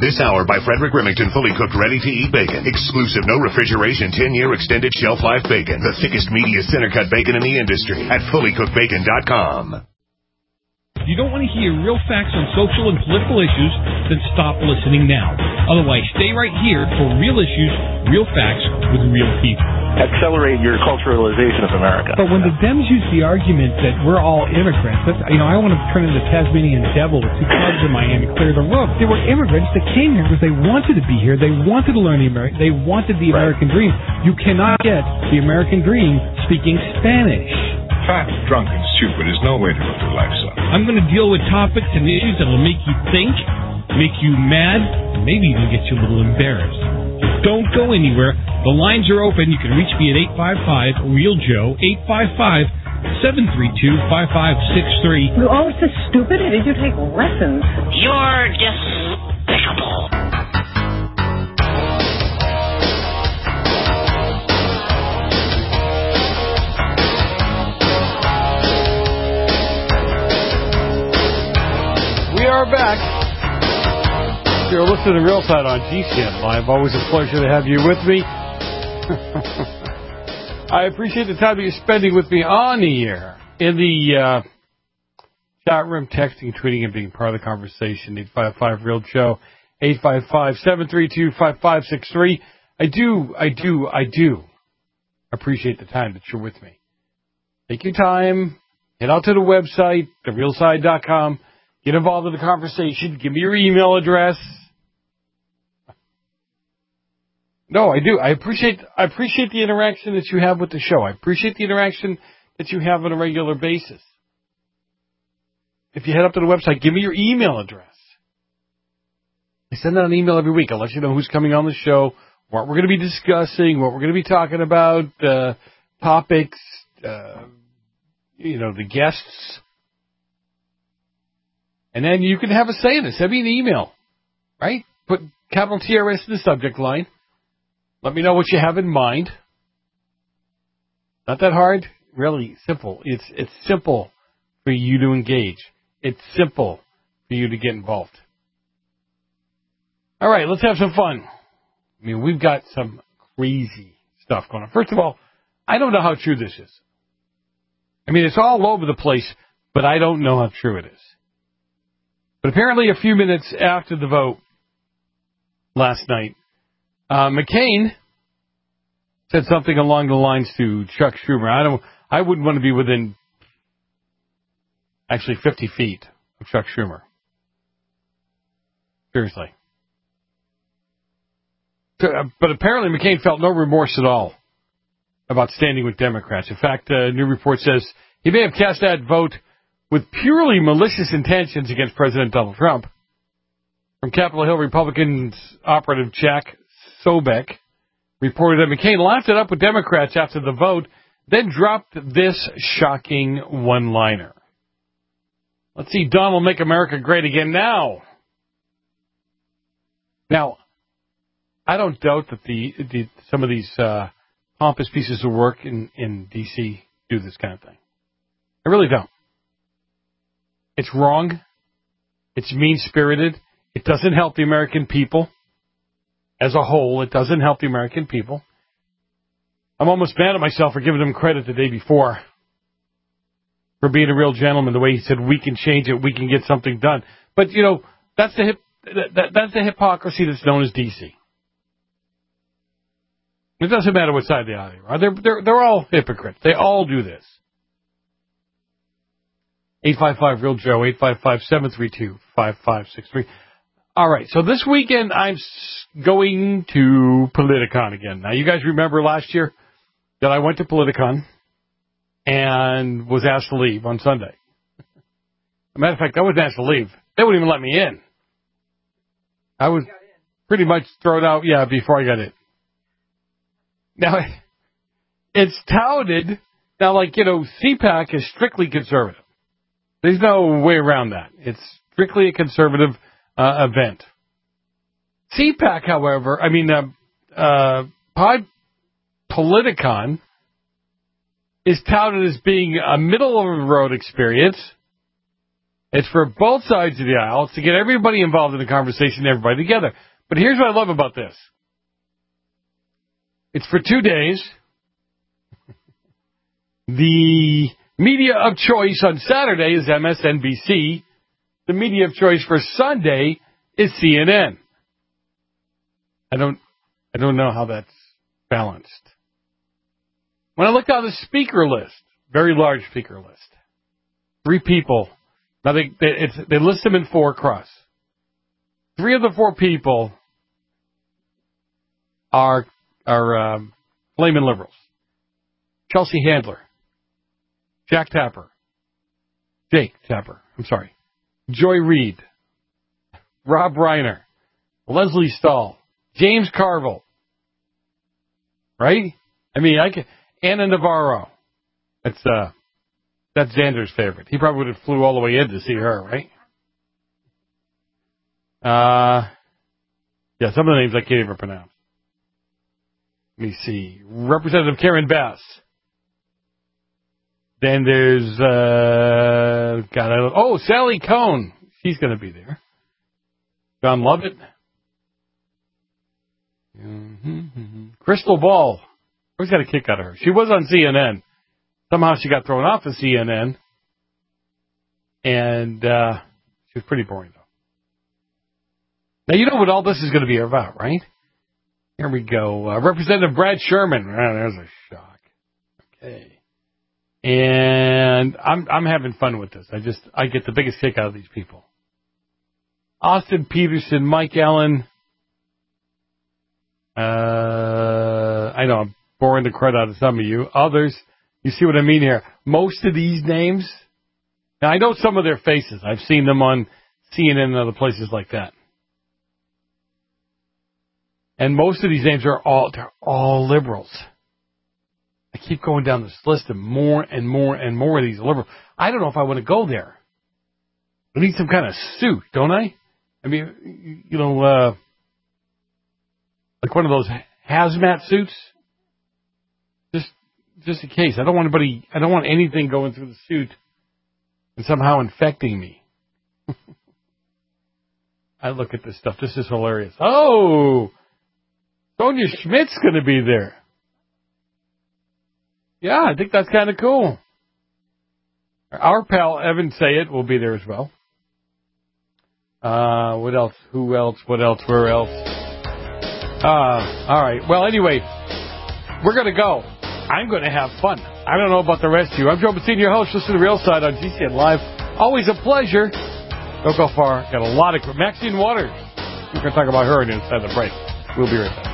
This hour by Frederick Remington, fully cooked, ready-to-eat bacon. Exclusive, no refrigeration, 10-year extended shelf life bacon. The thickest, meatiest center-cut bacon in the industry at fullycookedbacon.com. If you don't want to hear real facts on social and political issues, then stop listening now. Otherwise, stay right here for real issues, real facts with real people. Accelerate your culturalization of America. But when the Dems use the argument that we're all immigrants, that's, I want to turn into Tasmanian devil with two clubs in Miami, clear the road. They were immigrants that came here because they wanted to be here. They wanted to learn they wanted the American dream. You cannot get the American dream speaking Spanish. Fat, drunk, and stupid is no way to go through life, son. I'm going to deal with topics and issues that will make you think, make you mad, and maybe even get you a little embarrassed. Don't go anywhere. The lines are open. You can reach me at 855-REAL-JOE, 855-732-5563. You're always so stupid. Did you take lessons? You're despicable. We are back. You're listening to Real Side on GCN Live. Always a pleasure to have you with me. I appreciate the time that you're spending with me on the air, in the chat room, texting, tweeting, and being part of the conversation. 855-REAL-JOE, 855-732-5563. I do appreciate the time that you're with me. Take your time. Head out to the website, therealside.com. Get involved in the conversation. Give me your email address. No, I do. I appreciate the interaction that you have with the show. I appreciate the interaction that you have on a regular basis. If you head up to the website, give me your email address. I send out an email every week. I'll let you know who's coming on the show, what we're going to be discussing, what we're going to be talking about, topics, the guests. And then you can have a say in it. Send me an email, right? Put capital TRS in the subject line. Let me know what you have in mind. Not that hard. Really simple. It's simple for you to engage. It's simple for you to get involved. All right, let's have some fun. I mean, we've got some crazy stuff going on. First of all, I don't know how true this is. I mean, it's all over the place, but I don't know how true it is. But apparently a few minutes after the vote last night, McCain said something along the lines to Chuck Schumer. I wouldn't want to be within actually 50 feet of Chuck Schumer. Seriously. But apparently McCain felt no remorse at all about standing with Democrats. In fact, a new report says he may have cast that vote with purely malicious intentions against President Donald Trump. From Capitol Hill, Republicans operative Jack Sobek reported that McCain laughed it up with Democrats after the vote, then dropped this shocking one-liner. Let's see Donald make America great again now. Now, I don't doubt that some of these pompous pieces of work in D.C. do this kind of thing. I really don't. It's wrong. It's mean-spirited. It doesn't help the American people. As a whole, it doesn't help the American people. I'm almost mad at myself for giving him credit the day before for being a real gentleman, the way he said, we can change it, we can get something done. But, that's the hypocrisy that's known as D.C. It doesn't matter what side they are. They're all hypocrites. They all do this. 855-REAL-JOE, 855-732-5563. All right, so this weekend I'm going to Politicon again. Now, you guys remember last year that I went to Politicon and was asked to leave on Sunday. As a matter of fact, I wasn't asked to leave. They wouldn't even let me in. I was pretty much thrown out, before I got in. Now, it's touted, CPAC is strictly conservative. There's no way around that. It's strictly a conservative event. CPAC, however, Politicon is touted as being a middle-of-the-road experience It's for both sides of the aisle. It's to get everybody involved in the conversation, everybody together. But here's what I love about this. It's for 2 days. The media of choice on Saturday is MSNBC. The media of choice for Sunday is CNN. I don't know how that's balanced. When I looked on the speaker list, very large speaker list, 3 people. Now they list them in 4 across. 3 of the 4 people are flaming liberals. Chelsea Handler, Jake Tapper, Joy Reid, Rob Reiner, Leslie Stahl, James Carville. Right? I mean, Anna Navarro. That's Xander's favorite. He probably would have flew all the way in to see her, right? Yeah, some of the names I can't even pronounce. Let me see. Representative Karen Bass. Then there's, Sally Cohn. She's going to be there. John Lovett. Crystal Ball. Always got a kick out of her. She was on CNN. Somehow she got thrown off of CNN. And she was pretty boring, though. Now, you know what all this is going to be about, right? Here we go. Representative Brad Sherman. There's a shock. Okay. And I'm having fun with this. I get the biggest kick out of these people. Austin Peterson, Mike Allen. I know I'm boring the crud out of some of you. Others, you see what I mean here. Most of these names, now I know some of their faces. I've seen them on CNN and other places like that. And most of these names they're all liberals. I keep going down this list of more and more and more of these liberals. I don't know if I want to go there. I need some kind of suit, don't I? I mean, like one of those hazmat suits. Just in case. I don't want anything going through the suit and somehow infecting me. I look at this stuff. This is hilarious. Oh! Sonia Schmidt's going to be there. Yeah, I think that's kind of cool. Our pal Evan Sayed will be there as well. What else? Who else? What else? Where else? All right. Well, anyway, we're going to go. I'm going to have fun. I don't know about the rest of you. I'm Joe Bettini, your host. Listen to The Real Side on GCN Live. Always a pleasure. Don't go far. Got a lot of... Maxine Waters. We're going to talk about her inside the break. We'll be right back.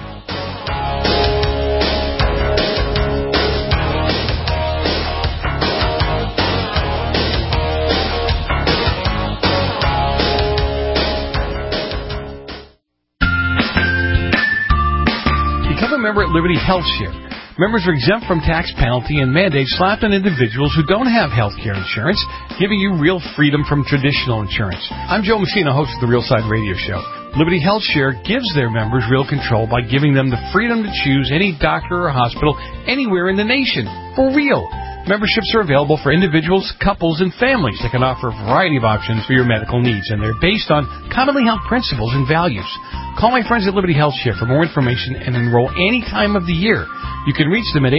Become a member at Liberty Health Share. Members are exempt from tax penalty and mandates slapped on individuals who don't have health care insurance, giving you real freedom from traditional insurance. I'm Joe Messina, host of the Real Side Radio Show. Liberty Health Share gives their members real control by giving them the freedom to choose any doctor or hospital anywhere in the nation. For real. Memberships are available for individuals, couples, and families that can offer a variety of options for your medical needs, and they're based on commonly held principles and values. Call my friends at Liberty Health Share for more information and enroll any time of the year. You can reach them at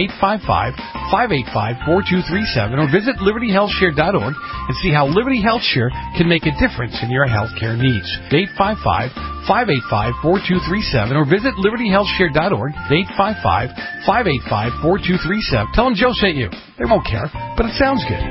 855-585-4237 or visit libertyhealthshare.org and see how Liberty Health Share can make a difference in your health care needs. 855-585-4237 or visit libertyhealthshare.org. 855-585-4237. Tell them Joe sent you. They won't care, but it sounds good.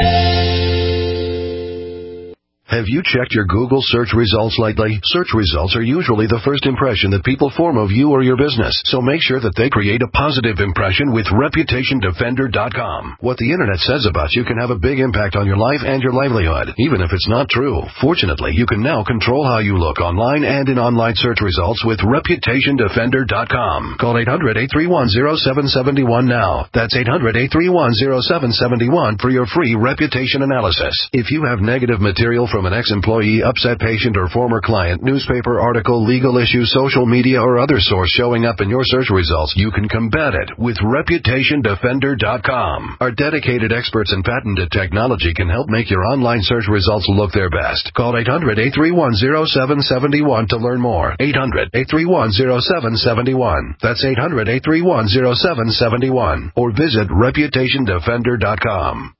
Have you checked your Google search results lately? Search results are usually the first impression that people form of you or your business, so make sure that they create a positive impression with ReputationDefender.com. What the Internet says about you can have a big impact on your life and your livelihood, even if it's not true. Fortunately, you can now control how you look online and in online search results with ReputationDefender.com. Call 800-831-0771 now. That's 800-831-0771 for your free reputation analysis. If you have negative material from from an ex-employee, upset patient, or former client, newspaper article, legal issue, social media, or other source showing up in your search results, you can combat it with ReputationDefender.com. Our dedicated experts and patented technology can help make your online search results look their best. Call 800-831-0771 to learn more. 800-831-0771. That's 800-831-0771. Or visit ReputationDefender.com.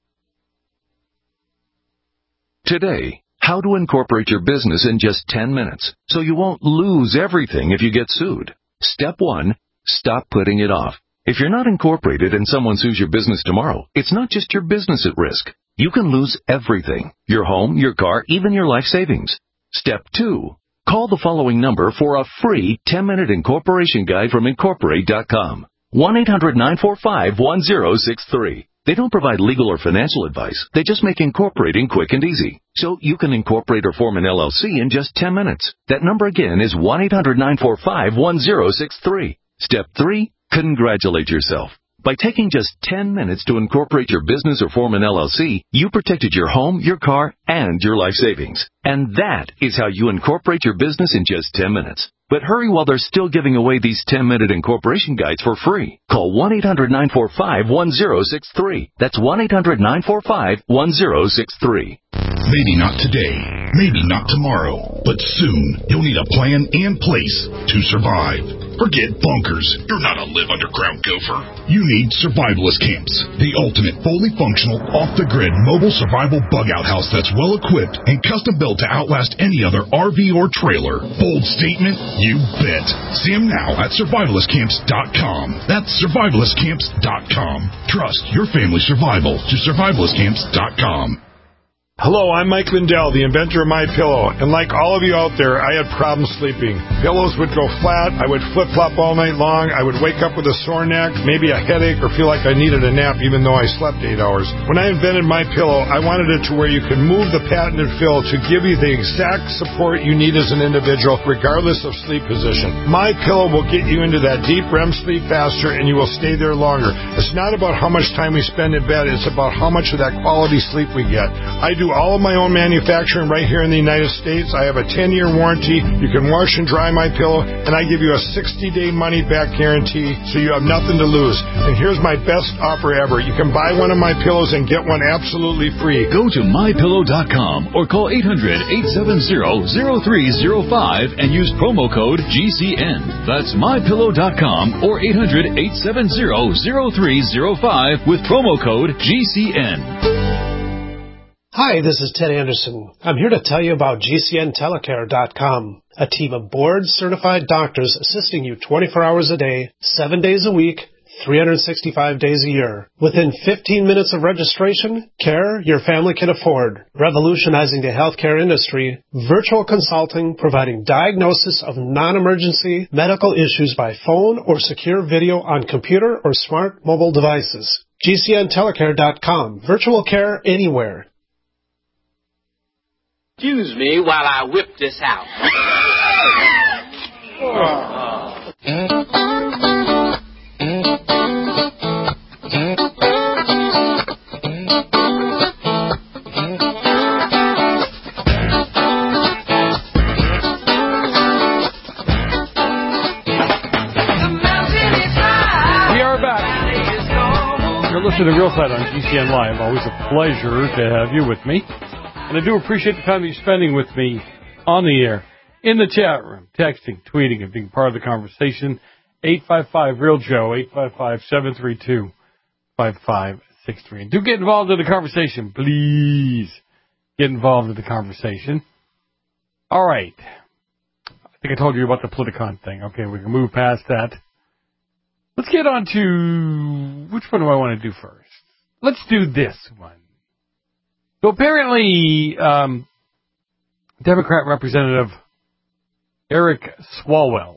Today, how to incorporate your business in just 10 minutes so you won't lose everything if you get sued. Step 1, stop putting it off. If you're not incorporated and someone sues your business tomorrow, it's not just your business at risk. You can lose everything: your home, your car, even your life savings. Step 2, call the following number for a free 10-minute incorporation guide from Incorporate.com. 1-800-945-1063. They don't provide legal or financial advice. They just make incorporating quick and easy. So you can incorporate or form an LLC in just 10 minutes. That number again is 1-800-945-1063. Step 3, congratulate yourself. By taking just 10 minutes to incorporate your business or form an LLC, you protected your home, your car, and your life savings. And that is how you incorporate your business in just 10 minutes. But hurry while they're still giving away these 10-minute incorporation guides for free. Call 1-800-945-1063. That's 1-800-945-1063. Maybe not today, maybe not tomorrow, but soon you'll need a plan and place to survive. Forget bunkers. You're not a live underground gopher. You need Survivalist Camps, the ultimate fully functional, off-the-grid mobile survival bug-out house that's well-equipped and custom-built to outlast any other RV or trailer. Bold statement? You bet. See them now at survivalistcamps.com. That's survivalistcamps.com. Trust your family's survival to survivalistcamps.com. Hello, I'm Mike Lindell, the inventor of MyPillow, and like all of you out there, I had problems sleeping. Pillows would go flat, I would flip-flop all night long, I would wake up with a sore neck, maybe a headache, or feel like I needed a nap even though I slept 8 hours. When I invented MyPillow, I wanted it to where you could move the patented fill to give you the exact support you need as an individual, regardless of sleep position. MyPillow will get you into that deep REM sleep faster, and you will stay there longer. It's not about how much time we spend in bed, it's about how much of that quality sleep we get. I do all of my own manufacturing right here in the United States. I have a 10-year warranty. You can wash and dry MyPillow, and I give you a 60-day money-back guarantee, so you have nothing to lose. And here's my best offer ever. You can buy one of my pillows and get one absolutely free. Go to MyPillow.com or call 800-870-0305 and use promo code GCN. That's MyPillow.com or 800-870-0305 with promo code GCN. Hi, this is Ted Anderson. I'm here to tell you about GCNTelecare.com, a team of board-certified doctors assisting you 24 hours a day, 7 days a week, 365 days a year. Within 15 minutes of registration, care your family can afford. Revolutionizing the healthcare industry, virtual consulting providing diagnosis of non-emergency medical issues by phone or secure video on computer or smart mobile devices. GCNTelecare.com. Virtual care anywhere. Excuse me while I whip this out. We are back. You're listening to Real Side on GCN Live. Always a pleasure to have you with me. And I do appreciate the time that you're spending with me on the air, in the chat room, texting, tweeting, and being part of the conversation. 855-REAL-JOE, 855-732-5563. And do get involved in the conversation. Please get involved in the conversation. All right. I think I told you about the Politicon thing. Okay, we can move past that. Let's get on to, which one do I want to do first? Let's do this one. So apparently, Democrat Representative Eric Swalwell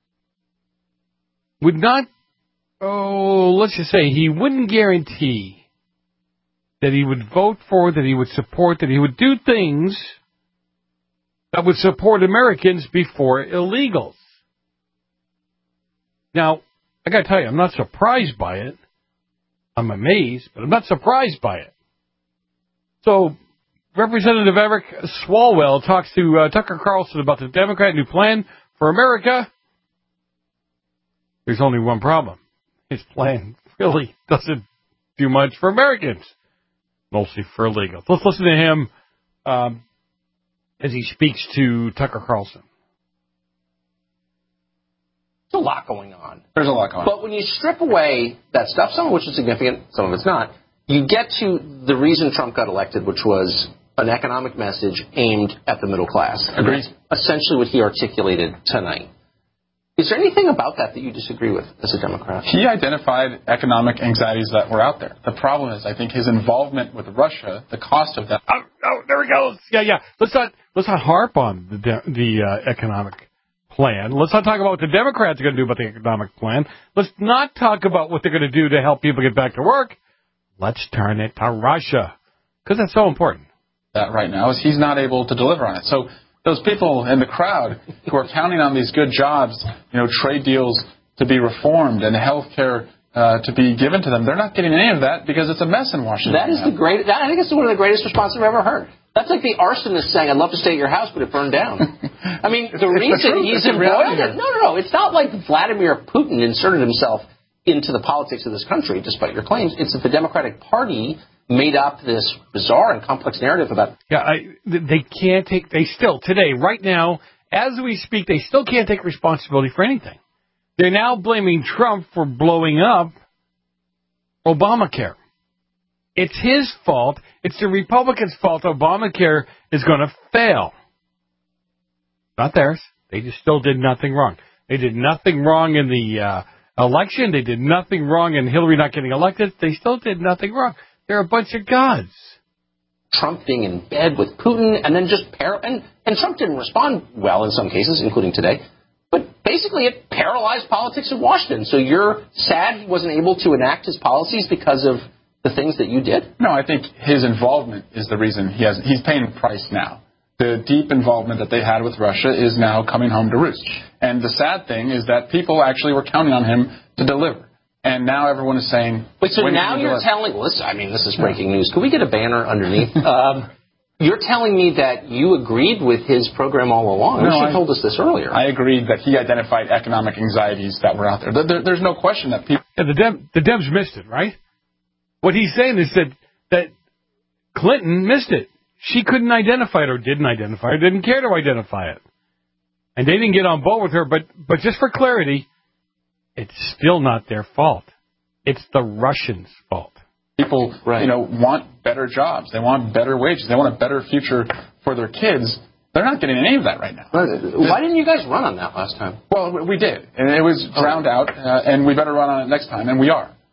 would not, let's just say he wouldn't guarantee that he would vote for, that he would support, that he would do things that would support Americans before illegals. Now, I got to tell you, I'm not surprised by it. I'm amazed, but I'm not surprised by it. So, Representative Eric Swalwell talks to Tucker Carlson about the Democrat new plan for America. There's only one problem. His plan really doesn't do much for Americans, mostly for illegals. Let's listen to him as he speaks to Tucker Carlson. There's a lot going on. There's a lot going on. But when you strip away that stuff, some of which is significant, some of it's not, you get to the reason Trump got elected, which was an economic message aimed at the middle class. Agreed. Essentially what he articulated tonight. Is there anything about that you disagree with as a Democrat? He identified economic anxieties that were out there. The problem is, I think, his involvement with Russia, the cost of that. Oh, there he goes. Yeah. Let's not harp on the economic plan. Let's not talk about what the Democrats are going to do about the economic plan. Let's not talk about what they're going to do to help people get back to work. Let's turn it to Russia, because that's so important. That right now is he's not able to deliver on it. So those people in the crowd who are counting on these good jobs, trade deals to be reformed and health care to be given to them, they're not getting any of that because it's a mess in Washington. I think it's one of the greatest responses I've ever heard. That's like the arsonist saying, I'd love to stay at your house, but it burned down. I mean, the reason he's embroiled in... No. It's not like Vladimir Putin inserted himself into the politics of this country, despite your claims. It's that the Democratic Party made up this bizarre and complex narrative about... Yeah, they can't take... They still, today, right now, as we speak, they still can't take responsibility for anything. They're now blaming Trump for blowing up Obamacare. It's his fault. It's the Republicans' fault Obamacare is going to fail. Not theirs. They just still did nothing wrong. They did nothing wrong in the election. They did nothing wrong in Hillary not getting elected. They still did nothing wrong. They're a bunch of gods. Trump being in bed with Putin and then just... And Trump didn't respond well in some cases, including today. But basically it paralyzed politics in Washington. So you're sad he wasn't able to enact his policies because of the things that you did? No, I think his involvement is the reason he's paying the price now. The deep involvement that they had with Russia is now coming home to roost. And the sad thing is that people actually were counting on him to deliver. And now everyone is saying... Wait, so now you're telling... Listen, I mean, this is breaking news. Can we get a banner underneath? You're telling me that you agreed with his program all along. No, you told us this earlier. I agreed that he identified economic anxieties that were out there. There's no question that people... Yeah, the Dems missed it, right? What he's saying is that Clinton missed it. She couldn't identify it or didn't identify it, didn't care to identify it. And they didn't get on board with her. But just for clarity, it's still not their fault. It's the Russians' fault. People, want better jobs. They want better wages. They want a better future for their kids. They're not getting any of that right now. Why didn't you guys run on that last time? Well, we did. And it was drowned out. And we better run on it next time. And we are.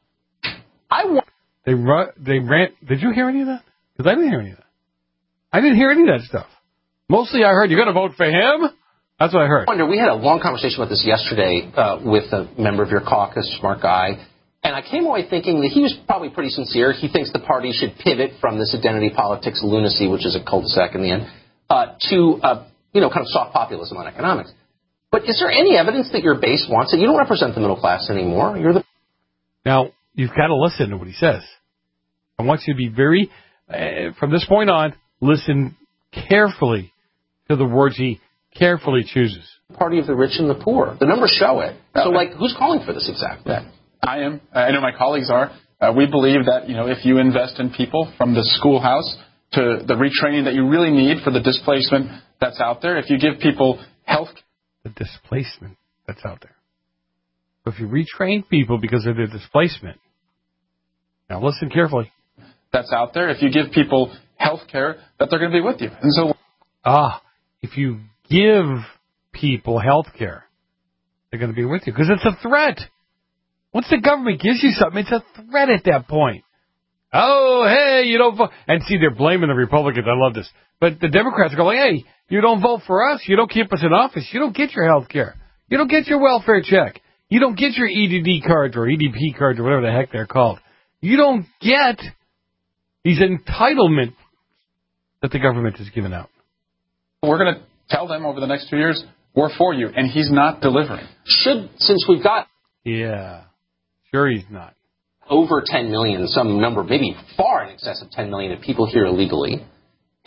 They ran. Did you hear any of that? Because I didn't hear any of that. I didn't hear any of that stuff. Mostly I heard, you're going to vote for him? That's what I heard. We had a long conversation about this yesterday with a member of your caucus, smart guy. And I came away thinking that he was probably pretty sincere. He thinks the party should pivot from this identity politics lunacy, which is a cul-de-sac in the end, to, kind of soft populism on economics. But is there any evidence that your base wants it? You don't represent the middle class anymore. Now, you've got to listen to what he says. I want you to be very, from this point on, listen carefully to the words he carefully chooses. Party of the rich and the poor. The numbers show it. So, who's calling for this exactly? Yeah. I am. I know my colleagues are. We believe that, if you invest in people from the schoolhouse to the retraining that you really need for the displacement that's out there, if you give people health... The displacement that's out there. So if you retrain people because of their displacement... Now listen carefully. That's out there. If you give people health care, that they're going to be with you. And so... if you give people health care, they're going to be with you. Because it's a threat. Once the government gives you something, it's a threat at that point. Oh, hey, you don't vote. And see, they're blaming the Republicans. I love this. But the Democrats are going, hey, you don't vote for us. You don't keep us in office. You don't get your health care. You don't get your welfare check. You don't get your EDD cards or EDP cards or whatever the heck they're called. You don't get these entitlements that the government has given out. We're going to tell them over the next 2 years, we're for you. And he's not delivering. Since we've got... Yeah. Sure he's not. Over 10 million, some number, maybe far in excess of 10 million of people here illegally.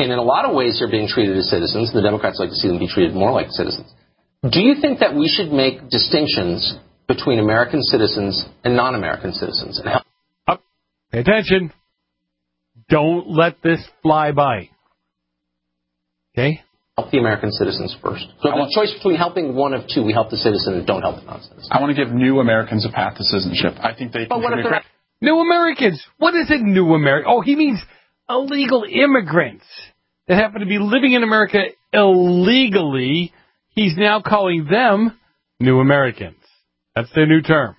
and in a lot of ways they're being treated as citizens. The Democrats like to see them be treated more like citizens. Do you think that we should make distinctions between American citizens and non-American citizens? And Pay attention. Don't let this fly by. Okay? Help the American citizens first. So if there's a choice between helping one of two, we help the citizen and don't help the non-citizen. I want to give new Americans a path to citizenship. I think they. But what if they're not? New Americans? What is it, new American? Oh, he means illegal immigrants that happen to be living in America illegally. He's now calling them new Americans. That's their new term.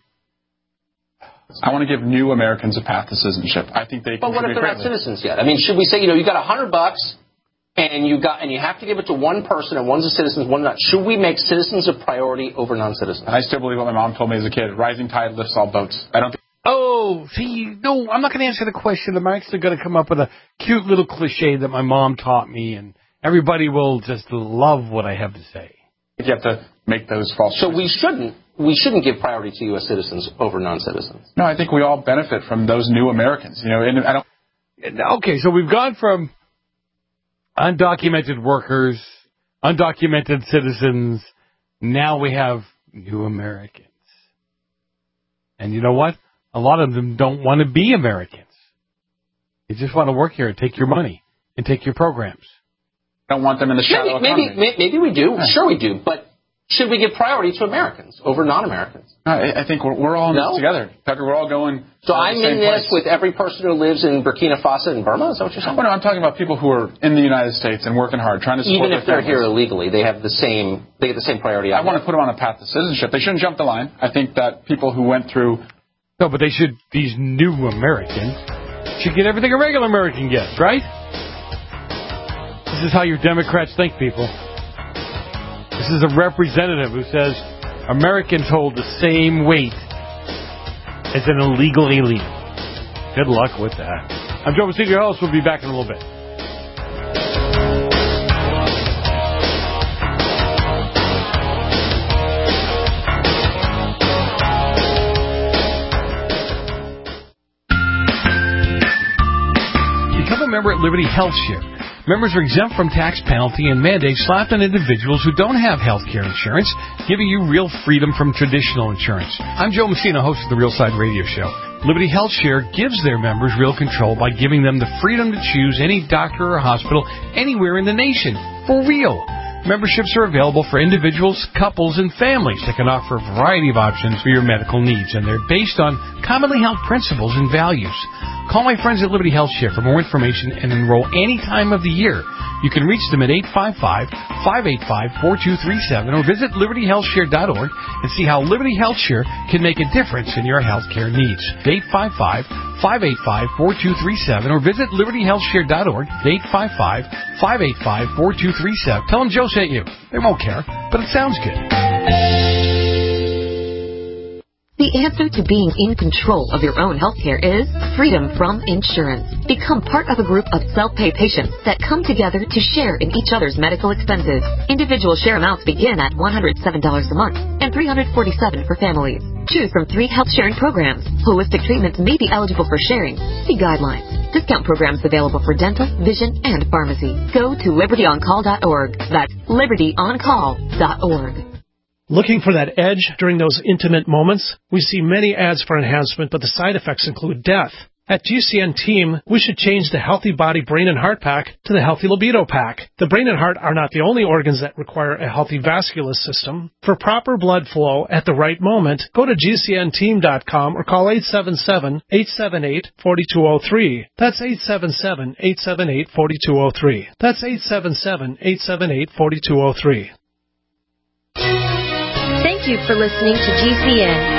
I want to give new Americans a path to citizenship. I think they. But what if they're not citizens yet? I mean, should we say, you got $100 and you have to give it to one person and one's a citizen, one's not? Should we make citizens a priority over non-citizens? I still believe what my mom told me as a kid: rising tide lifts all boats. I don't think. Oh, see, no, I'm not going to answer the question. I'm actually going to come up with a cute little cliche that my mom taught me, and everybody will just love what I have to say. You have to make those false. So we shouldn't give priority to U.S. citizens over non-citizens. No, I think we all benefit from those new Americans. And I don't. Okay, so we've gone from undocumented workers, undocumented citizens. Now we have new Americans. And you know what? A lot of them don't want to be Americans. They just want to work here and take your money and take your programs. Don't want them in the shadow economy. Maybe we do. Sure we do. But should we give priority to Americans over non-Americans? I think we're all in this together. Tucker, we're all going. So I'm in this with every person who lives in Burkina Faso and Burma? Is that what you're saying? Well, no, I'm talking about people who are in the United States and working hard, trying to support even if they're here illegally, they get the same priority. I want to put them on a path to citizenship. They shouldn't jump the line. I think that people who went through. No, but these new Americans should get everything a regular American gets, right? This is how your Democrats think, people. This is a representative who says Americans hold the same weight as an illegal alien. Good luck with that. I'm Joe Messina, your host. We'll be back in a little bit. Become a member at Liberty Health Share. Members are exempt from tax penalty and mandates slapped on individuals who don't have health care insurance, giving you real freedom from traditional insurance. I'm Joe Messina, host of the Real Side Radio Show. Liberty Health Share gives their members real control by giving them the freedom to choose any doctor or hospital anywhere in the nation. For real. Memberships are available for individuals, couples, and families that can offer a variety of options for your medical needs, and they're based on commonly held principles and values. Call my friends at Liberty Health Share for more information and enroll any time of the year. You can reach them at 855-585-4237 or visit libertyhealthshare.org and see how Liberty Health Share can make a difference in your health care needs. 855-585-4237 or visit libertyhealthshare.org. 855-585-4237. Tell them Joe sent you. They won't care, but it sounds good. The answer to being in control of your own healthcare is freedom from insurance. Become part of a group of self-pay patients that come together to share in each other's medical expenses. Individual share amounts begin at $107 a month and $347 for families. Choose from 3 health-sharing programs. Holistic treatments may be eligible for sharing. See guidelines. Discount programs available for dental, vision, and pharmacy. Go to libertyoncall.org. That's libertyoncall.org. Looking for that edge during those intimate moments? We see many ads for enhancement, but the side effects include death. At GCN Team, we should change the Healthy Body, Brain, and Heart Pack to the Healthy Libido Pack. The brain and heart are not the only organs that require a healthy vascular system. For proper blood flow at the right moment, go to GCNteam.com or call 877-878-4203. That's 877-878-4203. That's 877-878-4203. Thank you for listening to GCN.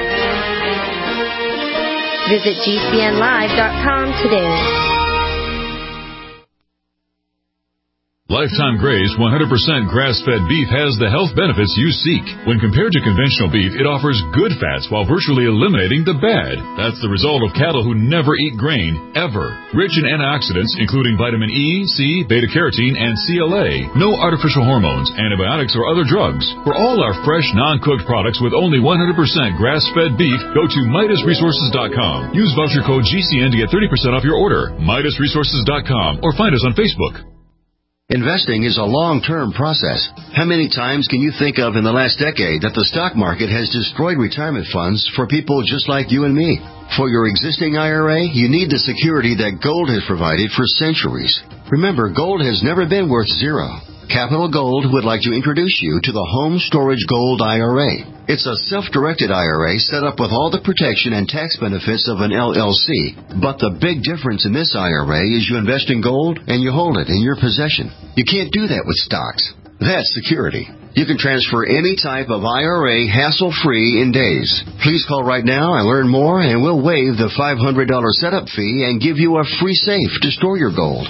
Visit GCNlive.com today. Lifetime Graze 100% grass-fed beef has the health benefits you seek. When compared to conventional beef, it offers good fats while virtually eliminating the bad. That's the result of cattle who never eat grain, ever. Rich in antioxidants, including vitamin E, C, beta-carotene, and CLA. No artificial hormones, antibiotics, or other drugs. For all our fresh, non-cooked products with only 100% grass-fed beef, go to MidasResources.com. Use voucher code GCN to get 30% off your order. MidasResources.com or find us on Facebook. Investing is a long-term process. How many times can you think of in the last decade that the stock market has destroyed retirement funds for people just like you and me? For your existing IRA, you need the security that gold has provided for centuries. Remember, gold has never been worth zero. Capital Gold would like to introduce you to the Home Storage Gold IRA. It's a self-directed IRA set up with all the protection and tax benefits of an LLC. But the big difference in this IRA is you invest in gold and you hold it in your possession. You can't do that with stocks. That's security. You can transfer any type of IRA hassle-free in days. Please call right now and learn more, and we'll waive the $500 setup fee and give you a free safe to store your gold.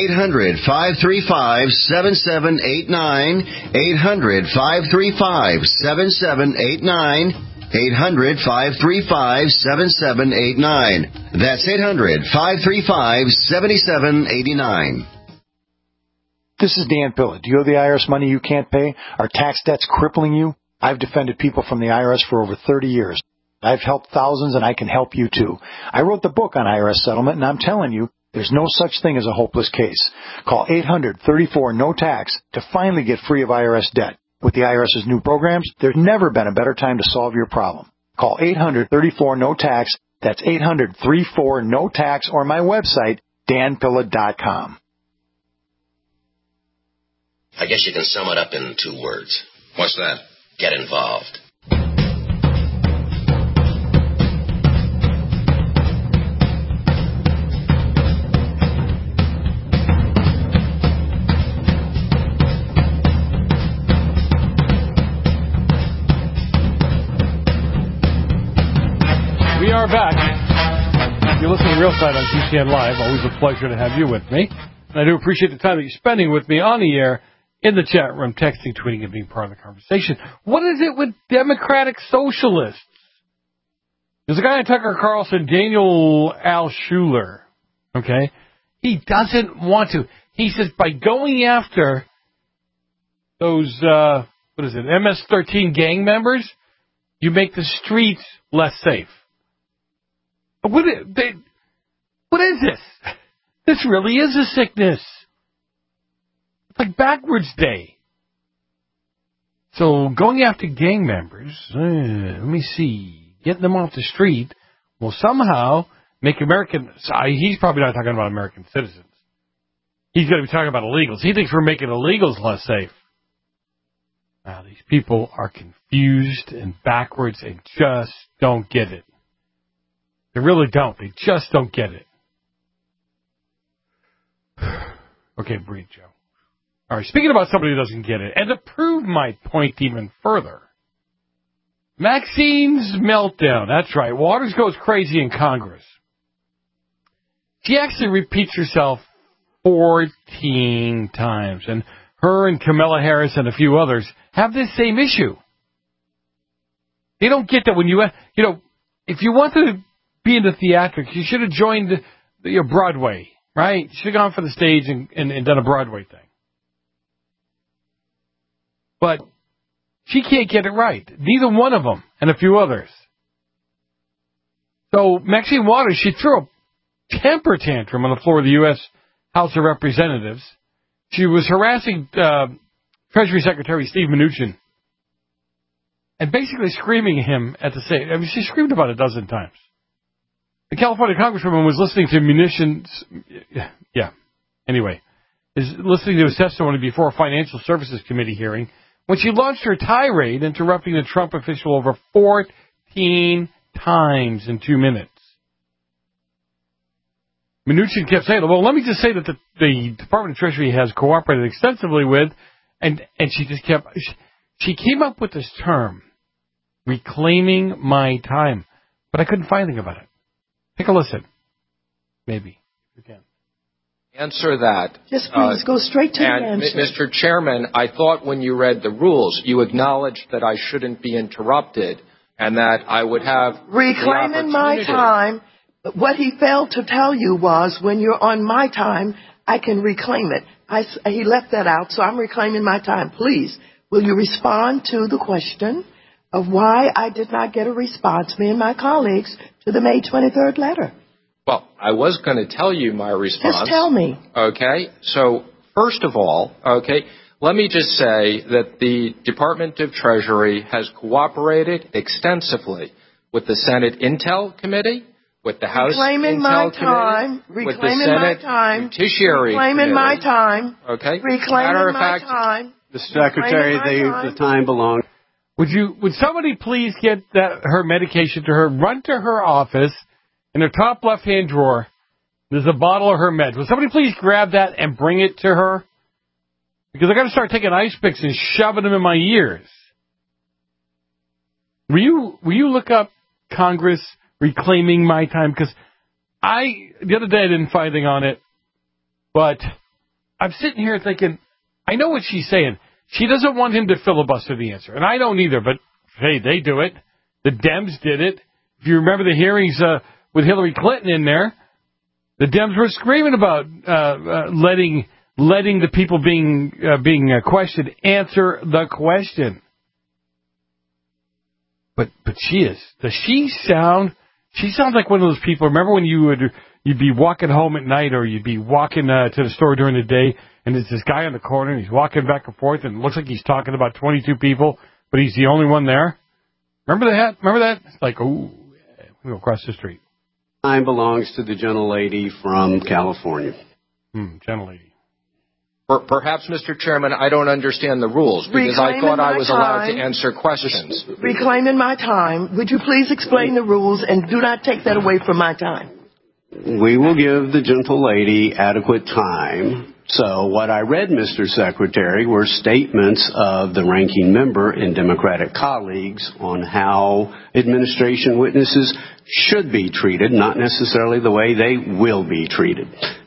800-535-7789. 800-535-7789. 800-535-7789. That's 800-535-7789. This is Dan Pilla. Do you owe the IRS money you can't pay? Are tax debts crippling you? I've defended people from the IRS for over 30 years. I've helped thousands, and I can help you too. I wrote the book on IRS settlement, and I'm telling you, there's no such thing as a hopeless case. Call 800-34-NO-TAX to finally get free of IRS debt. With the IRS's new programs, there's never been a better time to solve your problem. Call 800-34-NO-TAX. That's 800-34-NO-TAX, or my website, danpilla.com. I guess you can sum it up in 2 words. What's that? Get involved. We are back. You're listening real time on GCN Live. Always a pleasure to have you with me. I do appreciate the time that you're spending with me on the air, in the chat room, texting, tweeting, and being part of the conversation. What is it with Democratic socialists? There's a guy on Tucker Carlson, Daniel Alshuler, okay? He doesn't want to. He says by going after those, MS-13 gang members, you make the streets less safe. What is this? This really is a sickness. It's like backwards day. So going after gang members, let me see, getting them off the street will somehow make he's probably not talking about American citizens. He's going to be talking about illegals. He thinks we're making illegals less safe. Now, these people are confused and backwards and just don't get it. They really don't. They just don't get it. Okay, breathe, Joe. All right, speaking about somebody who doesn't get it, and to prove my point even further, Maxine's meltdown. That's right. Waters goes crazy in Congress. She actually repeats herself 14 times, and her and Kamala Harris and a few others have this same issue. They don't get that when if you want to be in the theatrics, you should have joined Broadway, right? You should have gone for the stage and done a Broadway thing. But she can't get it right. Neither one of them, and a few others. So Maxine Waters, she threw a temper tantrum on the floor of the U.S. House of Representatives. She was harassing Treasury Secretary Steve Mnuchin and basically screaming at him at the same. I mean, she screamed about a dozen times. The California Congresswoman was listening to Mnuchin's. Is listening to his testimony before a Financial Services Committee hearing when she launched her tirade, interrupting the Trump official over 14 times in 2 minutes. Mnuchin kept saying, well, let me just say that the Department of Treasury has cooperated extensively with, and she just kept, she came up with this term, reclaiming my time, but I couldn't find anything about it. Take a listen. Maybe, if you can. Answer that. Just please go straight to the answer. Mr. Chairman, I thought when you read the rules, you acknowledged that I shouldn't be interrupted and that I would have reclaiming my time. What he failed to tell you was when you're on my time, I can reclaim it. He left that out, so I'm reclaiming my time. Please, will you respond to the question of why I did not get a response, me and my colleagues, to the May 23rd letter? Well, I was going to tell you my response. Just tell me. Okay. So, first of all, let me just say that the Department of Treasury has cooperated extensively with the Senate Intel Committee, with the House Intel Committee, with the Senate Judiciary Committee. Reclaiming my time. Okay. Reclaiming my time. The Secretary, the time belongs. Would somebody please get her medication to her? Run to her office. In her top left-hand drawer, there's a bottle of her meds. Will somebody please grab that and bring it to her? Because I got to start taking ice picks and shoving them in my ears. Will you look up Congress reclaiming my time? Because the other day I didn't find anything on it, but I'm sitting here thinking, I know what she's saying. She doesn't want him to filibuster the answer, and I don't either. But hey, they do it. The Dems did it. If you remember the hearings with Hillary Clinton in there, the Dems were screaming about letting the people being questioned answer the question. But she is. Does she sound? She sounds like one of those people. Remember when you'd be walking home at night, or you'd be walking to the store during the day, and there's this guy on the corner, and he's walking back and forth, and it looks like he's talking about 22 people, but he's the only one there. Remember that? It's like, ooh, we'll go across the street. Time belongs to the gentlelady from California. Gentlelady. Perhaps, Mr. Chairman, I don't understand the rules because I thought I was allowed to answer questions. Reclaiming my time. Would you please explain the rules and do not take that away from my time? We will give the gentlelady adequate time. So what I read, Mr. Secretary, were statements of the ranking member and Democratic colleagues on how administration witnesses should be treated, not necessarily the way they will be treated.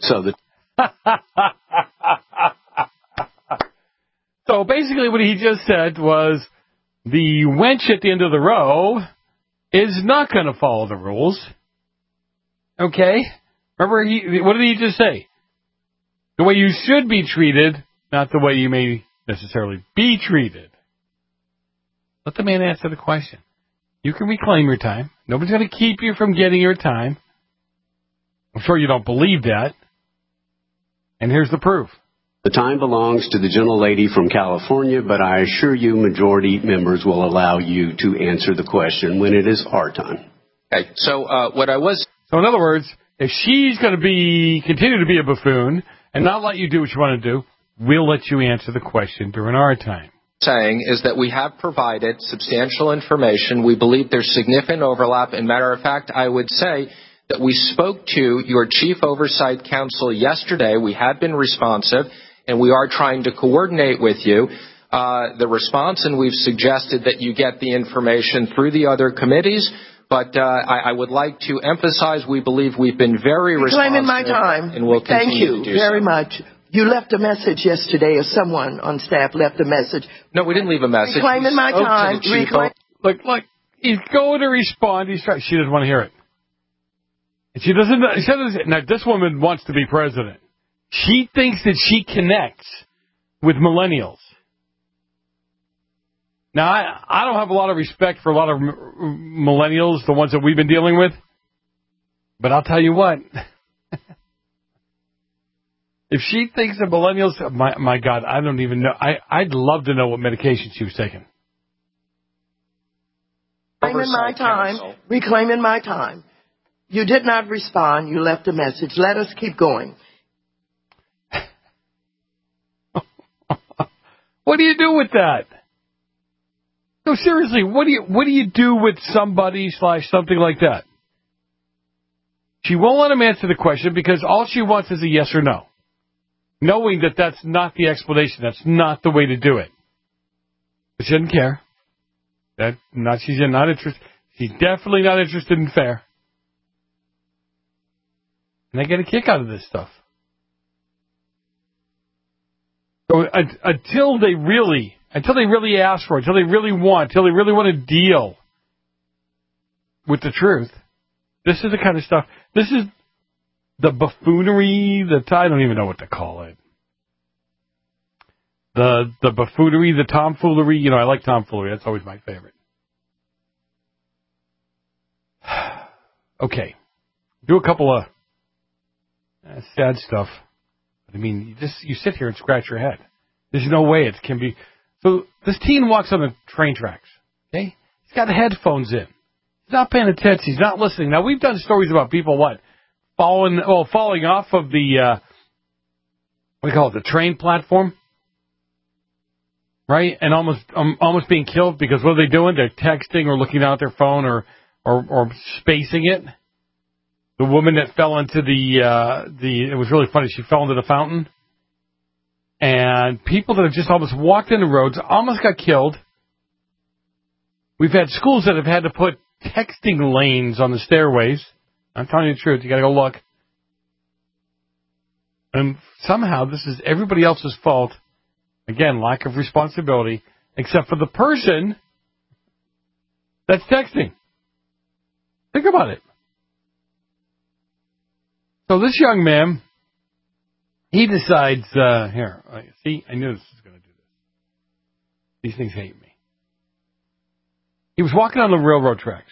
So basically what he just said was the wench at the end of the row is not going to follow the rules. Okay? Remember, what did he just say? The way you should be treated, not the way you may necessarily be treated. Let the man answer the question. You can reclaim your time. Nobody's going to keep you from getting your time. I'm sure you don't believe that. And here's the proof. The time belongs to the gentlelady from California, but I assure you majority members will allow you to answer the question when it is our time. Okay, so So in other words, if she's going to continue to be a buffoon and not let you do what you want to do, we'll let you answer the question during our time. Saying is that we have provided substantial information. We believe there's significant overlap. And matter of fact, I would say that we spoke to your Chief Oversight Counsel yesterday. We have been responsive, and we are trying to coordinate with you the response, and we've suggested that you get the information through the other committees. But I would like to emphasize we believe we've been very responsive. Reclaiming my time. And we'll continue to do so. Thank you very much. You left a message yesterday, or someone on staff left a message. No, we didn't leave a message. Reclaiming my time. Look, he's going to respond. She doesn't want to hear it. And she doesn't. Now, this woman wants to be president. She thinks that she connects with millennials. Now, I don't have a lot of respect for a lot of millennials, the ones that we've been dealing with. But I'll tell you what. If she thinks that millennials, my God, I don't even know. I'd love to know what medication she was taking. Reclaiming my time. You did not respond. You left a message. Let us keep going. What do you do with that? No, seriously, what do you do with somebody / something like that? She won't let him answer the question because all she wants is a yes or no. Knowing that that's not the explanation. That's not the way to do it. But she doesn't care. She's not interested. She's definitely not interested in fair. And they get a kick out of this stuff. So until they really ask for it, until they really want to deal with the truth, this is the kind of stuff. This is the buffoonery. I don't even know what to call it. The buffoonery, the tomfoolery. You know, I like tomfoolery. That's always my favorite. Okay, do a couple of sad stuff. I mean, you sit here and scratch your head. There's no way it can be. So this teen walks on the train tracks. Okay, he's got headphones in. He's not paying attention. He's not listening. Now we've done stories about people falling off of the what do you call it, the train platform, right? And almost being killed because what are they doing? They're texting or looking out their phone or spacing it. The woman that fell into it was really funny. She fell into the fountain. And people that have just almost walked into roads almost got killed. We've had schools that have had to put texting lanes on the stairways. I'm telling you the truth. You got to go look. And somehow this is everybody else's fault. Again, lack of responsibility, except for the person that's texting. Think about it. So this young man, he decides, see, I knew this was going to do this. These things hate me. He was walking on the railroad tracks.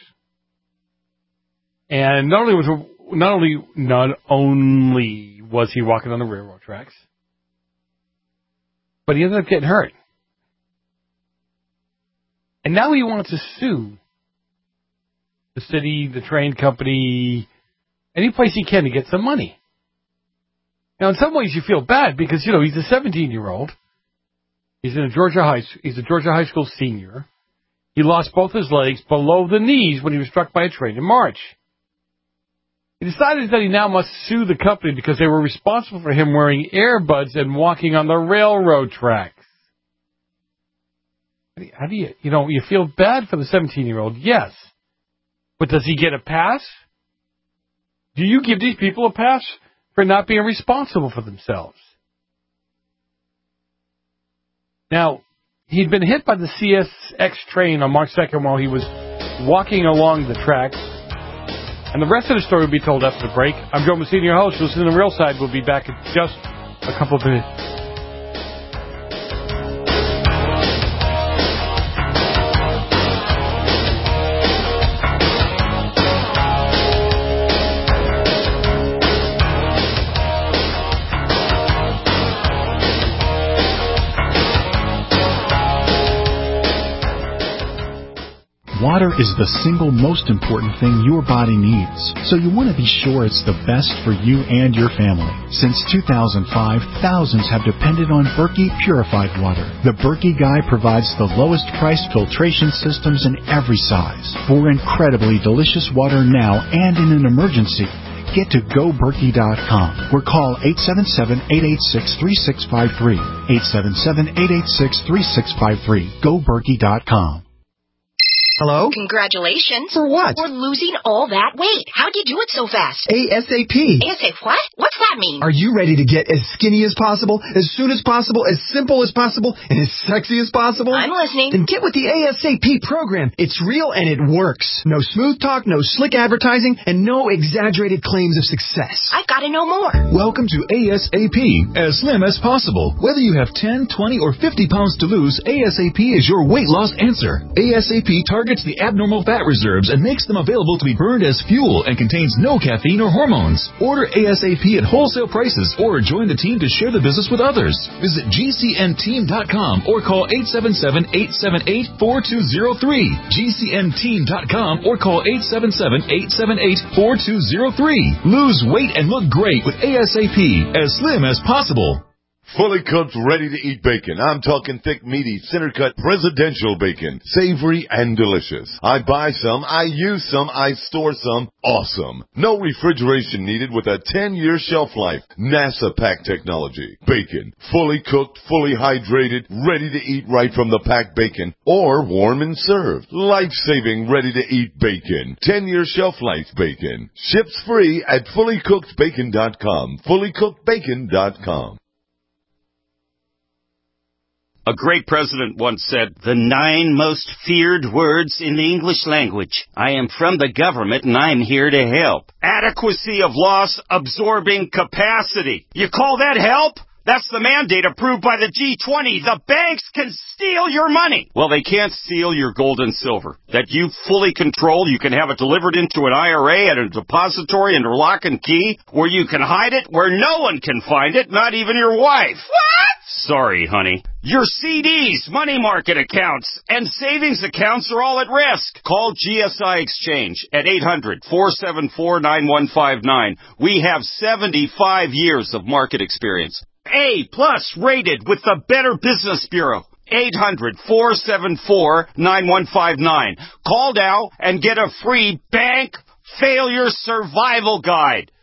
And not only was he walking on the railroad tracks, but he ended up getting hurt. And now he wants to sue the city, the train company, any place he can to get some money. Now, in some ways, you feel bad because, you know, he's a 17-year-old. He's a Georgia high school senior. He lost both his legs below the knees when he was struck by a train in March. He decided that he now must sue the company because they were responsible for him wearing earbuds and walking on the railroad tracks. How do you feel bad for the 17-year-old? Yes. But does he get a pass? Do you give these people a pass for not being responsible for themselves? Now, he'd been hit by the CSX train on March 2nd while he was walking along the tracks. And the rest of the story will be told after the break. I'm Joe Messina, your host. Listen to The Real Side. We'll be back in just a couple of minutes. Water is the single most important thing your body needs, so you want to be sure it's the best for you and your family. Since 2005, thousands have depended on Berkey Purified Water. The Berkey Guy provides the lowest priced filtration systems in every size. For incredibly delicious water now and in an emergency, get to GoBerkey.com or call 877-886-3653. 877-886-3653. GoBerkey.com. Hello? Congratulations. For what? For losing all that weight. How'd you do it so fast? ASAP. ASAP what? What's that mean? Are you ready to get as skinny as possible, as soon as possible, as simple as possible, and as sexy as possible? I'm listening. Then get with the ASAP program. It's real and it works. No smooth talk, no slick advertising, and no exaggerated claims of success. I've got to know more. Welcome to ASAP, as slim as possible. Whether you have 10, 20, or 50 pounds to lose, ASAP is your weight loss answer. ASAP targets the abnormal fat reserves and makes them available to be burned as fuel and contains no caffeine or hormones. Order ASAP at wholesale prices or join the team to share the business with others. Visit GCNteam.com or call 877-878-4203. GCNteam.com or call 877-878-4203. Lose weight and look great with ASAP, as slim as possible. Fully cooked, ready-to-eat bacon. I'm talking thick, meaty, center-cut, presidential bacon. Savory and delicious. I buy some, I use some, I store some. Awesome. No refrigeration needed with a 10-year shelf life. NASA pack technology. Bacon. Fully cooked, fully hydrated, ready to eat right from the packed bacon. Or warm and served. Life-saving, ready-to-eat bacon. 10-year shelf life bacon. Ships free at fullycookedbacon.com. Fullycookedbacon.com. A great president once said, "The 9 most feared words in the English language. I am from the government and I'm here to help." Adequacy of loss absorbing capacity. You call that help? That's the mandate approved by the G20. The banks can steal your money. Well, they can't steal your gold and silver. That you fully control. You can have it delivered into an IRA at a depository under lock and key, where you can hide it where no one can find it, not even your wife. What? Sorry, honey. Your CDs, money market accounts, and savings accounts are all at risk. Call GSI Exchange at 800-474-9159. We have 75 years of market experience. A+ rated with the Better Business Bureau. 800-474-9159. Call now and get a free bank failure survival guide.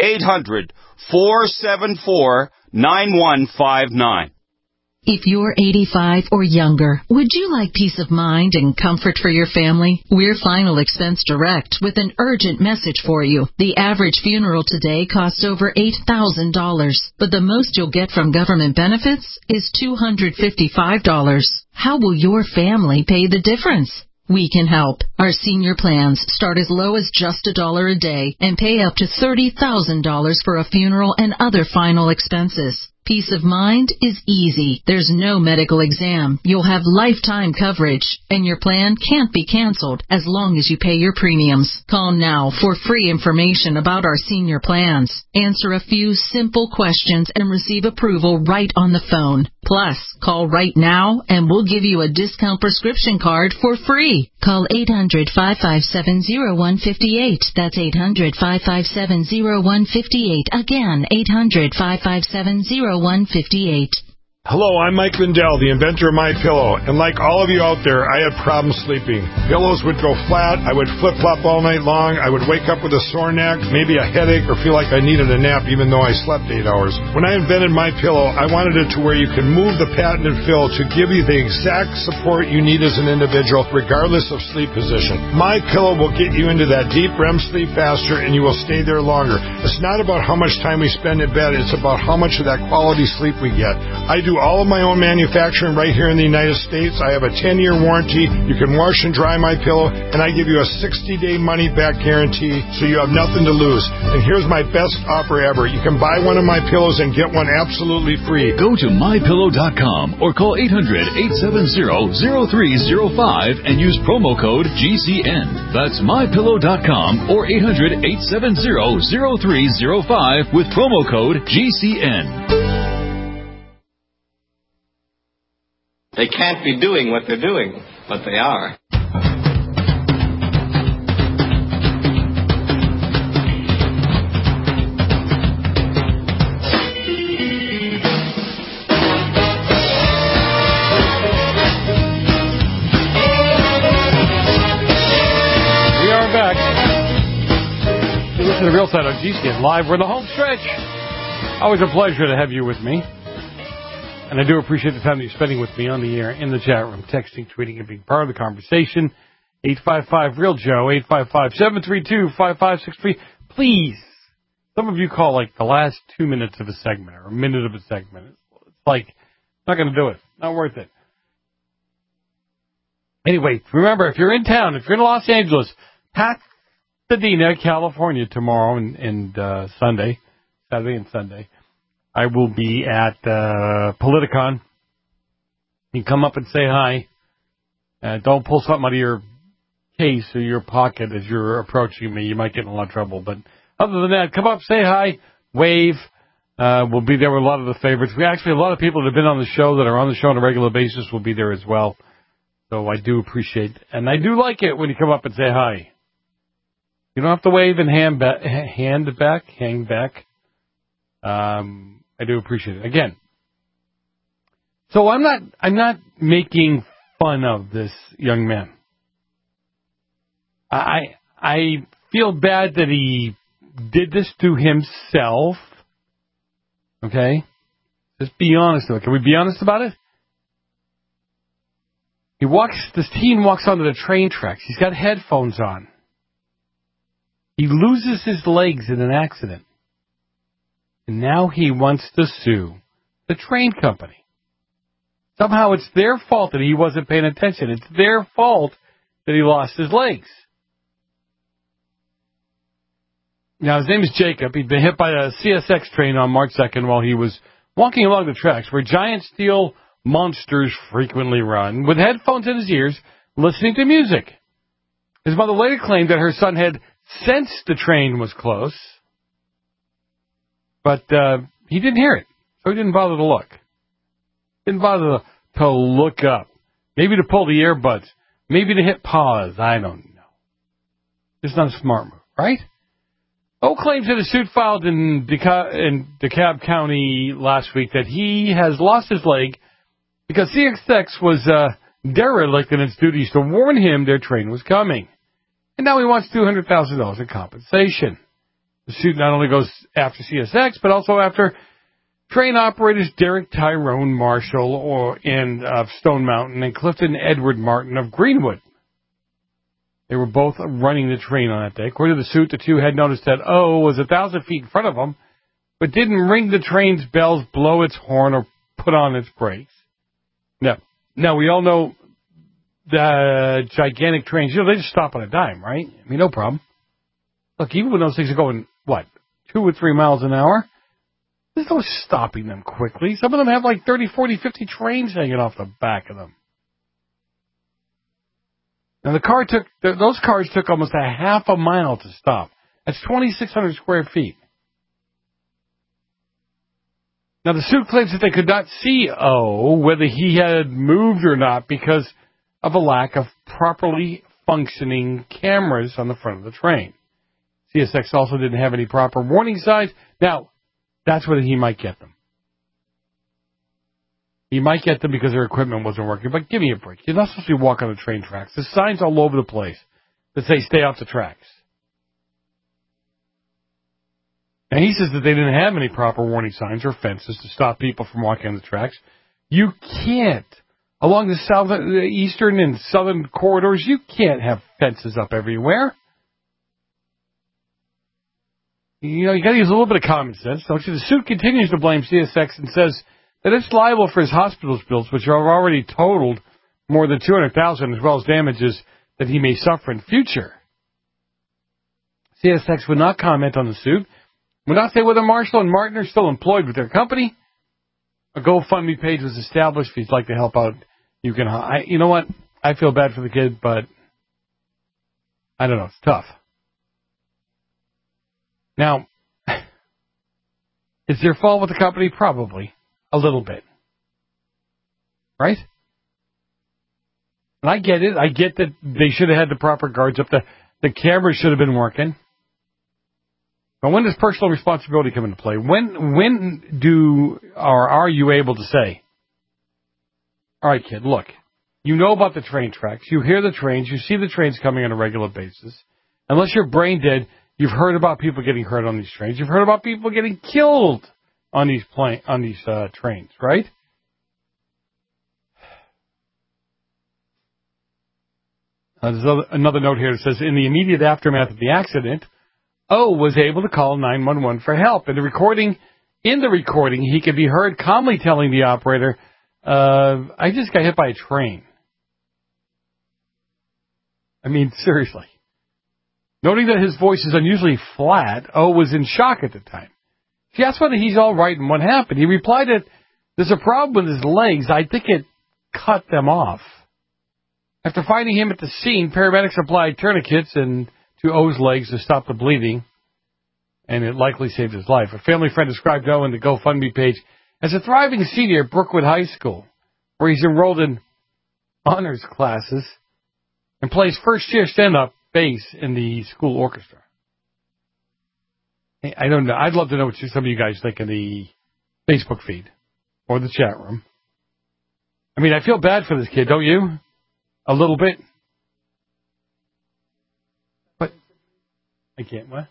800-474-9159. If you're 85 or younger, would you like peace of mind and comfort for your family? We're Final Expense Direct with an urgent message for you. The average funeral today costs over $8,000, but the most you'll get from government benefits is $255. How will your family pay the difference? We can help. Our senior plans start as low as just $1 a day and pay up to $30,000 for a funeral and other final expenses. Peace of mind is easy. There's no medical exam. You'll have lifetime coverage, and your plan can't be canceled as long as you pay your premiums. Call now for free information about our senior plans. Answer a few simple questions and receive approval right on the phone. Plus, call right now and we'll give you a discount prescription card for free. Call 800-557-0158. That's 800-557-0158. Again, 800-557-0158. Hello, I'm Mike Lindell, the inventor of MyPillow, and like all of you out there, I had problems sleeping. Pillows would go flat, I would flip-flop all night long, I would wake up with a sore neck, maybe a headache, or feel like I needed a nap even though I slept 8 hours. When I invented MyPillow, I wanted it to where you can move the patented fill to give you the exact support you need as an individual, regardless of sleep position. MyPillow will get you into that deep REM sleep faster, and you will stay there longer. It's not about how much time we spend in bed, it's about how much of that quality sleep we get. I do all of my own manufacturing right here in the United States. I have a 10-year warranty. You can wash and dry my pillow, and I give you a 60-day money-back guarantee, so you have nothing to lose. And here's my best offer ever. You can buy one of my pillows and get one absolutely free. Go to MyPillow.com or call 800-870-0305 and use promo code GCN. That's MyPillow.com or 800-870-0305 with promo code GCN. They can't be doing what they're doing, but they are. We are back. You listen to Real Side on GCN Live. We're in the home stretch. Always a pleasure to have you with me. And I do appreciate the time that you're spending with me on the air, in the chat room, texting, tweeting, and being part of the conversation. 855-REAL-JOE, 855-732-5563. Please, some of you call like the last 2 minutes of a segment or a minute of a segment. It's like, not going to do it. Not worth it. Anyway, remember, if you're in town, if you're in Los Angeles, Pasadena, California tomorrow and Sunday, Saturday and Sunday, I will be at Politicon. You can come up and say hi. Don't pull something out of your case or your pocket as you're approaching me. You might get in a lot of trouble. But other than that, come up, say hi, wave. We'll be there with a lot of the favorites. We actually, a lot of people that have been on the show, that are on the show on a regular basis, will be there as well. So I do appreciate, and I do like it when you come up and say hi. You don't have to wave and hang back. I do appreciate it. Again, so I'm not making fun of this young man. I feel bad that he did this to himself. Okay? Just be honest about it. Can we be honest about it? This teen walks onto the train tracks. He's got headphones on. He loses his legs in an accident. And now he wants to sue the train company. Somehow it's their fault that he wasn't paying attention. It's their fault that he lost his legs. Now, his name is Jacob. He'd been hit by a CSX train on March 2nd while he was walking along the tracks where giant steel monsters frequently run, with headphones in his ears, listening to music. His mother later claimed that her son had sensed the train was close, but he didn't hear it, so he didn't bother to look. Didn't bother to look up. Maybe to pull the earbuds. Maybe to hit pause. I don't know. It's not a smart move, right? O claims in a suit filed in DeKalb County last week that he has lost his leg because CSX was derelict in its duties to warn him their train was coming. And now he wants $200,000 in compensation. The suit not only goes after CSX, but also after train operators Derek Tyrone Marshall of Stone Mountain and Clifton Edward Martin of Greenwood. They were both running the train on that day. According to the suit, the two had noticed that O was 1,000 feet in front of them, but didn't ring the train's bells, blow its horn, or put on its brakes. Now, we all know the gigantic trains, they just stop on a dime, right? I mean, no problem. Look, even when those things are going, 2 or 3 miles an hour, there's no stopping them quickly. Some of them have like 30, 40, 50 trains hanging off the back of them. Now, those cars took almost a half a mile to stop. That's 2,600 square feet. Now, the suit claims that they could not see O, whether he had moved or not, because of a lack of properly functioning cameras on the front of the train. CSX also didn't have any proper warning signs. Now, that's whether he might get them. He might get them because their equipment wasn't working, but give me a break. You're not supposed to be walking on the train tracks. There's signs all over the place that say stay off the tracks. And he says that they didn't have any proper warning signs or fences to stop people from walking on the tracks. You can't. Along the eastern and southern corridors, you can't have fences up everywhere. You got to use a little bit of common sense, don't you? The suit continues to blame CSX and says that it's liable for his hospital's bills, which are already totaled more than $200,000, as well as damages that he may suffer in future. CSX would not comment on the suit, would not say whether Marshall and Martin are still employed with their company. A GoFundMe page was established if you'd like to help out. You can. You know what? I feel bad for the kid, but I don't know. It's tough. Now, is their fault with the company? Probably. A little bit. Right? And I get it. I get that they should have had the proper guards up. The cameras should have been working. But when does personal responsibility come into play? When are you able to say, all right, kid, look, you know about the train tracks. You hear the trains. You see the trains coming on a regular basis. Unless you're brain dead, you've heard about people getting hurt on these trains. You've heard about people getting killed on these trains, right? There's another note here that says, in the immediate aftermath of the accident, O was able to call 911 for help. In the recording, he could be heard calmly telling the operator, I just got hit by a train. I mean, seriously. Noting that his voice is unusually flat, O was in shock at the time. She asked whether he's all right and what happened. He replied that there's a problem with his legs. I think it cut them off. After finding him at the scene, paramedics applied tourniquets to O's legs to stop the bleeding, and it likely saved his life. A family friend described O in the GoFundMe page as a thriving senior at Brookwood High School, where he's enrolled in honors classes and plays first-year stand-up bass in the school orchestra. I don't know. I'd love to know what some of you guys think in the Facebook feed or the chat room. I mean, I feel bad for this kid, don't you? A little bit. But I can't, what?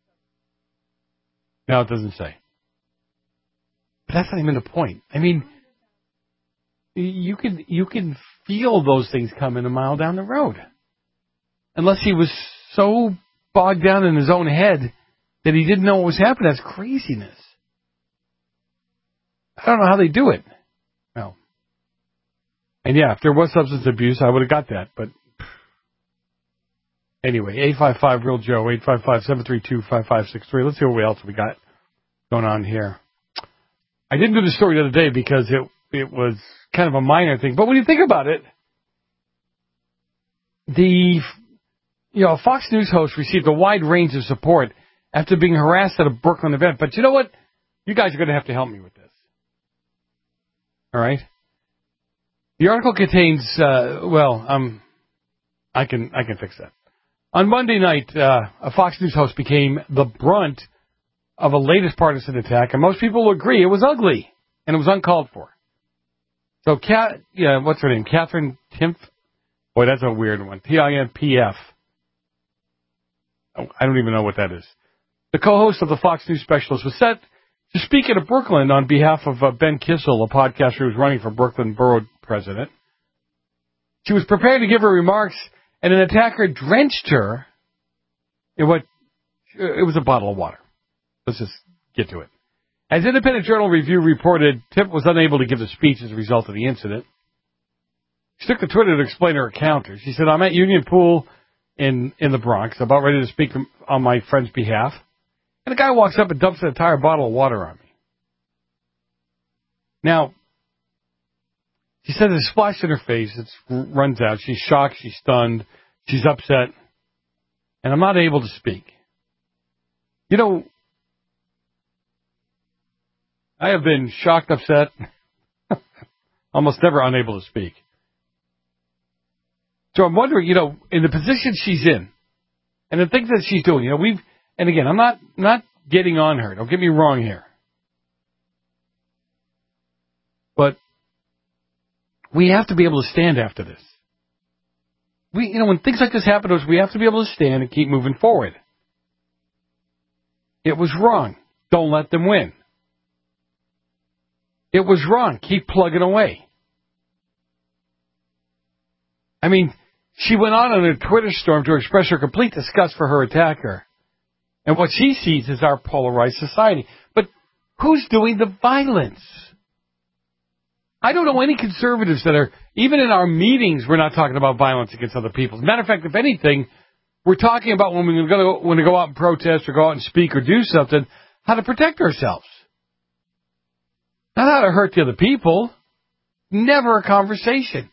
No, it doesn't say. But that's not even the point. I mean, you can feel those things coming a mile down the road. Unless he was so bogged down in his own head that he didn't know what was happening. That's craziness. I don't know how they do it. Well, And yeah, if there was substance abuse, I would have got that. But anyway, 855-REAL-JOE, 855-732-5563. Let's see what else we got going on here. I didn't do the story the other day because it was kind of a minor thing. But when you think about it, a Fox News host received a wide range of support after being harassed at a Brooklyn event. But you know what? You guys are going to have to help me with this. All right? The article contains, I can fix that. On Monday night, a Fox News host became the brunt of a latest partisan attack, and most people will agree it was ugly and it was uncalled for. So, what's her name? Catherine Timpf? Boy, that's a weird one. T-I-M-P-F. Oh, I don't even know what that is. The co-host of the Fox News Specialist was set to speak at a Brooklyn on behalf of Ben Kissel, a podcaster who was running for Brooklyn Borough President. She was prepared to give her remarks, and an attacker drenched her in what it was a bottle of water. Let's just get to it. As Independent Journal Review reported, Timpf was unable to give a speech as a result of the incident. She took to Twitter to explain her encounter. She said, I'm at Union Pool in the Bronx, about ready to speak on my friend's behalf. And a guy walks up and dumps an entire bottle of water on me. Now, she said it splashed in her face. It runs out. She's shocked. She's stunned. She's upset. And I'm not able to speak. You know, I have been shocked, upset, almost never unable to speak. So I'm wondering, in the position she's in, and the things that she's doing, and again, I'm not getting on her. Don't get me wrong here. But we have to be able to stand after this. When things like this happen to us, we have to be able to stand and keep moving forward. It was wrong. Don't let them win. It was wrong. Keep plugging away. I mean, she went on a Twitter storm to express her complete disgust for her attacker. And what she sees is our polarized society. But who's doing the violence? I don't know any conservatives that are, even in our meetings, we're not talking about violence against other people. As a matter of fact, if anything, we're talking about when we go out and protest or go out and speak or do something, how to protect ourselves. Not how to hurt the other people. Never a conversation.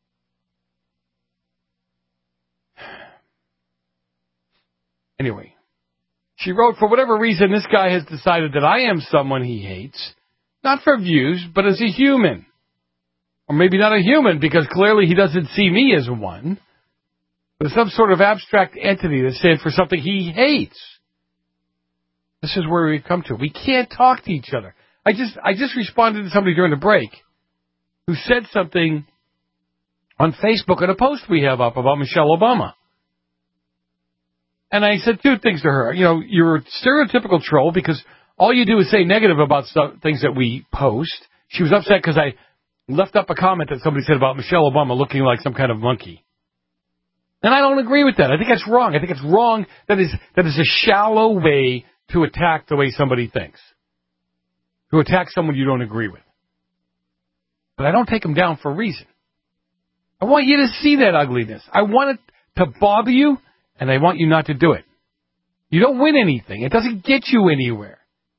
Anyway, she wrote, for whatever reason, this guy has decided that I am someone he hates, not for views, but as a human. Or maybe not a human, because clearly he doesn't see me as one, but some sort of abstract entity that stands for something he hates. This is where we've come to. We can't talk to each other. I just responded to somebody during the break who said something on Facebook in a post we have up about Michelle Obama. And I said two things to her. You're a stereotypical troll because all you do is say negative about things that we post. She was upset because I left up a comment that somebody said about Michelle Obama looking like some kind of monkey. And I don't agree with that. I think that's wrong. I think it's wrong. That is a shallow way to attack the way somebody thinks. To attack someone you don't agree with. But I don't take them down for a reason. I want you to see that ugliness. I want it to bother you, and I want you not to do it. You don't win anything. It doesn't get you anywhere.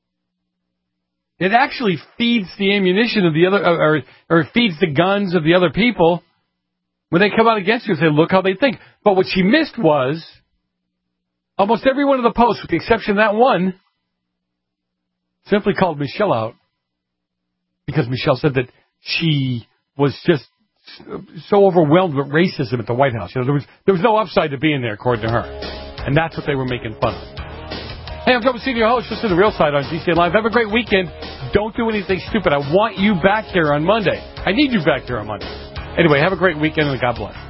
It actually feeds the ammunition of the other, or it feeds the guns of the other people when they come out against you and say, look how they think. But what she missed was almost every one of the posts, with the exception of that one, simply called Michelle out because Michelle said that she was just so overwhelmed with racism at the White House. There was no upside to being there, according to her. And that's what they were making fun of. Hey, I'm Joe Messina, your host. Listen to The Real Side on GCN Live. Have a great weekend. Don't do anything stupid. I want you back here on Monday. I need you back here on Monday. Anyway, have a great weekend and God bless.